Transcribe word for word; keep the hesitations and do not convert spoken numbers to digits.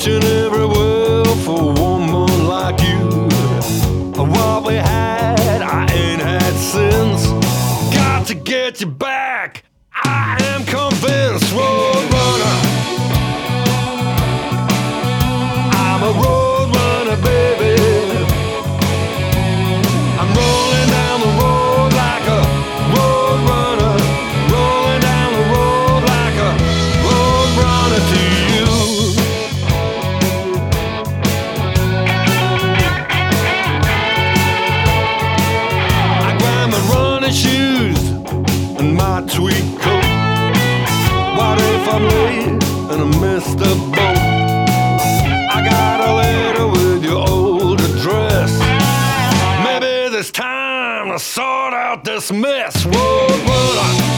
searching everywhere for a woman like you. What we had, I ain't had since. Got to get you back, I am convinced. Road runner, I'm a road runner, baby. I'm rolling down the road like a road runner, rolling down the road like a road runner to you. I grab my running shoes and my tweed coat. What if I'm late and I missed the boat? I got a letter with your old address. Maybe this time to sort out this mess. Road runner,